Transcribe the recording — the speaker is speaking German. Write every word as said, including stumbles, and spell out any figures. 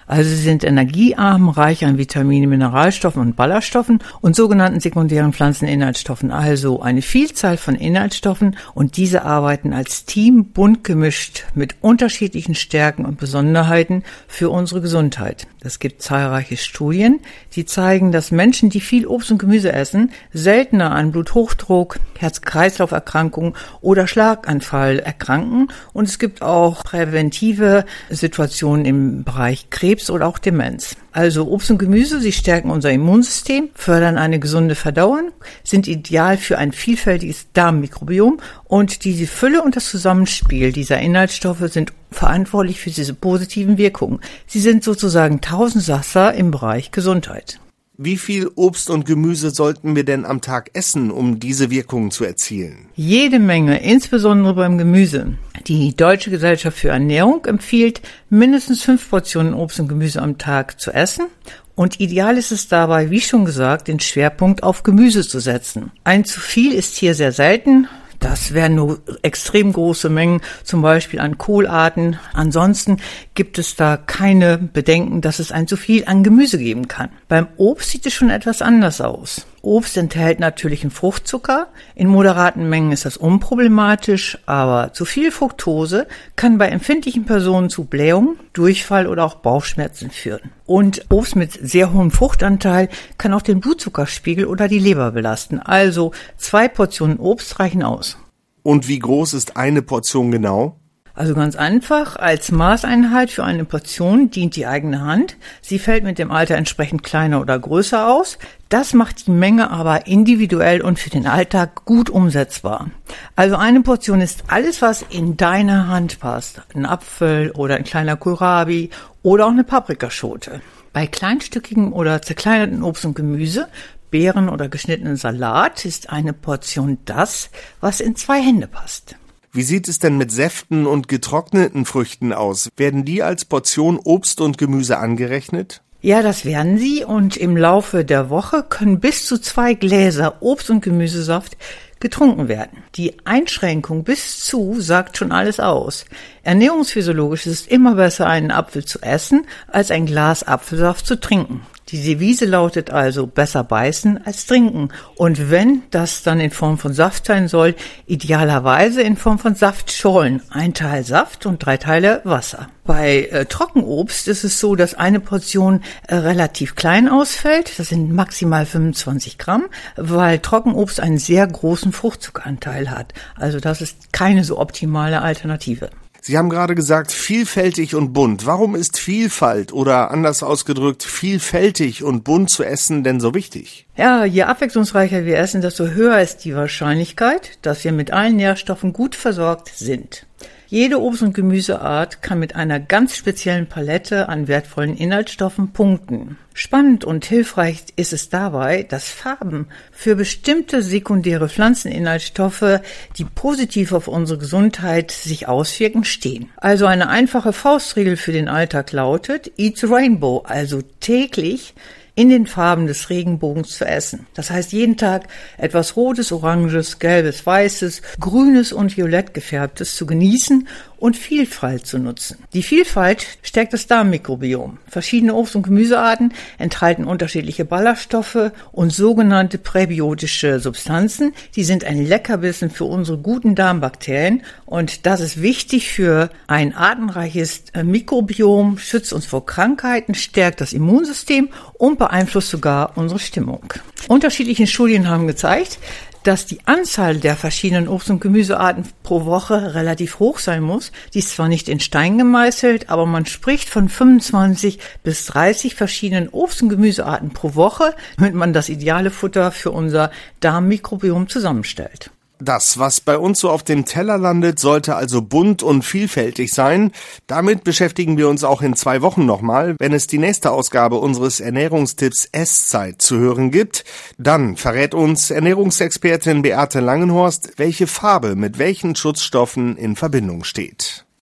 Also sie sind energiearm, reich an Vitaminen, Mineralstoffen und Ballaststoffen und sogenannten sekundären Pflanzeninhaltsstoffen. Also eine Vielzahl von Inhaltsstoffen und diese arbeiten als Team bunt gemischt mit unterschiedlichen Stärken und Besonderheiten für unsere Gesundheit. Es gibt zahlreiche Studien, die zeigen, dass Menschen, die viel Obst und Gemüse essen, seltener an Bluthochdruck, Herz-Kreislauf-Erkrankungen oder Schlaganfall erkranken. Und es gibt auch präventive Situationen im Bereich Krebs oder auch Demenz. Also Obst und Gemüse, sie stärken unser Immunsystem, fördern eine gesunde Verdauung, sind ideal für ein vielfältiges Darmmikrobiom und diese Fülle und das Zusammenspiel dieser Inhaltsstoffe sind verantwortlich für diese positiven Wirkungen. Sie sind sozusagen Tausendsasser im Bereich Gesundheit. Wie viel Obst und Gemüse sollten wir denn am Tag essen, um diese Wirkungen zu erzielen? Jede Menge, insbesondere beim Gemüse. Die Deutsche Gesellschaft für Ernährung empfiehlt, mindestens fünf Portionen Obst und Gemüse am Tag zu essen. Und ideal ist es dabei, wie schon gesagt, den Schwerpunkt auf Gemüse zu setzen. Ein zu viel ist hier sehr selten. Das wären nur extrem große Mengen, zum Beispiel an Kohlarten. Ansonsten gibt es da keine Bedenken, dass es ein zu viel an Gemüse geben kann. Beim Obst sieht es schon etwas anders aus. Obst enthält natürlichen Fruchtzucker. In moderaten Mengen ist das unproblematisch, aber zu viel Fructose kann bei empfindlichen Personen zu Blähungen, Durchfall oder auch Bauchschmerzen führen. Und Obst mit sehr hohem Fruchtanteil kann auch den Blutzuckerspiegel oder die Leber belasten. Also zwei Portionen Obst reichen aus. Und wie groß ist eine Portion genau? Also ganz einfach, als Maßeinheit für eine Portion dient die eigene Hand. Sie fällt mit dem Alter entsprechend kleiner oder größer aus. Das macht die Menge aber individuell und für den Alltag gut umsetzbar. Also eine Portion ist alles, was in deine Hand passt. Ein Apfel oder ein kleiner Kohlrabi oder auch eine Paprikaschote. Bei kleinstückigem oder zerkleinerten Obst und Gemüse, Beeren oder geschnittenen Salat ist eine Portion das, was in zwei Hände passt. Wie sieht es denn mit Säften und getrockneten Früchten aus? Werden die als Portion Obst und Gemüse angerechnet? Ja, das werden sie und im Laufe der Woche können bis zu zwei Gläser Obst- und Gemüsesaft getrunken werden. Die Einschränkung bis zu sagt schon alles aus. Ernährungsphysiologisch ist es immer besser, einen Apfel zu essen, als ein Glas Apfelsaft zu trinken. Die Devise lautet also, besser beißen als trinken. Und wenn das dann in Form von Saft sein soll, idealerweise in Form von Saftschorlen. Ein Teil Saft und drei Teile Wasser. Bei äh, Trockenobst ist es so, dass eine Portion äh, relativ klein ausfällt. Das sind maximal fünfundzwanzig Gramm, weil Trockenobst einen sehr großen Fruchtzuckeranteil hat. Also das ist keine so optimale Alternative. Sie haben gerade gesagt, vielfältig und bunt. Warum ist Vielfalt oder anders ausgedrückt, vielfältig und bunt zu essen denn so wichtig? Ja, je abwechslungsreicher wir essen, desto höher ist die Wahrscheinlichkeit, dass wir mit allen Nährstoffen gut versorgt sind. Jede Obst- und Gemüseart kann mit einer ganz speziellen Palette an wertvollen Inhaltsstoffen punkten. Spannend und hilfreich ist es dabei, dass Farben für bestimmte sekundäre Pflanzeninhaltsstoffe, die positiv auf unsere Gesundheit sich auswirken, stehen. Also eine einfache Faustregel für den Alltag lautet, eat the rainbow, also täglich in den Farben des Regenbogens zu essen. Das heißt, jeden Tag etwas Rotes, Oranges, Gelbes, Weißes, Grünes und Violett gefärbtes zu genießen und Vielfalt zu nutzen. Die Vielfalt stärkt das Darmmikrobiom. Verschiedene Obst- und Gemüsearten enthalten unterschiedliche Ballaststoffe und sogenannte präbiotische Substanzen. Die sind ein Leckerbissen für unsere guten Darmbakterien und das ist wichtig für ein artenreiches Mikrobiom, schützt uns vor Krankheiten, stärkt das Immunsystem und beeinflusst sogar unsere Stimmung. Unterschiedliche Studien haben gezeigt, dass die Anzahl der verschiedenen Obst- und Gemüsearten pro Woche relativ hoch sein muss. Die ist zwar nicht in Stein gemeißelt, aber man spricht von fünfundzwanzig bis dreißig verschiedenen Obst- und Gemüsearten pro Woche, damit man das ideale Futter für unser Darmmikrobiom zusammenstellt. Das, was bei uns so auf dem Teller landet, sollte also bunt und vielfältig sein. Damit beschäftigen wir uns auch in zwei Wochen nochmal, wenn es die nächste Ausgabe unseres Ernährungstipps Esszeit zu hören gibt. Dann verrät uns Ernährungsexpertin Beate Langenhorst, welche Farbe mit welchen Schutzstoffen in Verbindung steht.